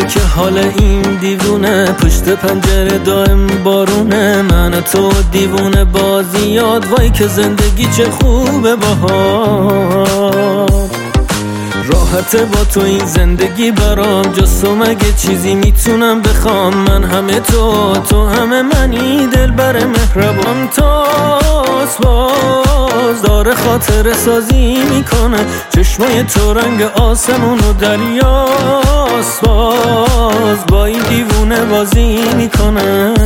که حال این دیوونه پشت پنجره دائم بارونه، من تو دیوونه بازیاد، وای که زندگی چه خوبه باهات. راحته با تو این زندگی برام، جز تو مگه چیزی میتونم بخوام؟ من همه تو همه منی، دلبر مهربان تاست، باز داره خاطر سازی میکنه، چشمای تو رنگ آسمون و دریاست، باز با این دیوونه بازی میکنه.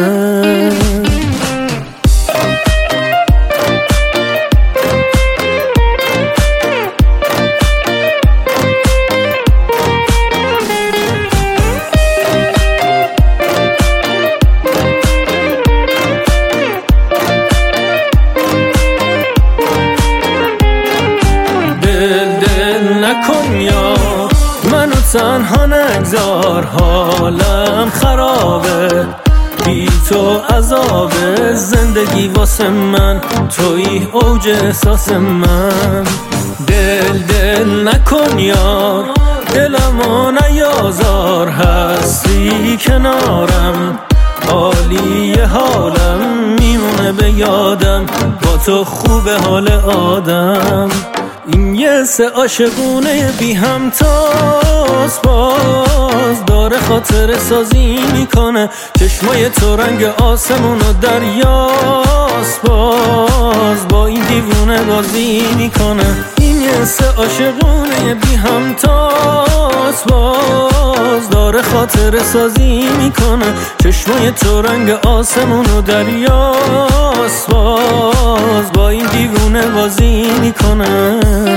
نکن یا منو تنها نگذار، حالم خرابه بی تو عذابه، زندگی واسه من توی اوج احساس من. دل نکن یار، دلمو نیازار، هستی کنارم عالی حالم، میمونه به یادم با تو خوب حال آدم. این یه سه عاشقونه بی همتاست، باز داره خاطر سازی میکنه، چشمای تو رنگ آسمون و دریاست، باز با این دیوونه بازی میکنه. این یه سه عاشقونه بی همتاست، باز داره خاطر سازی میکنه، چشمای تو رنگ آسمون و دریاست، باز با این دیوونه بازی میکنه.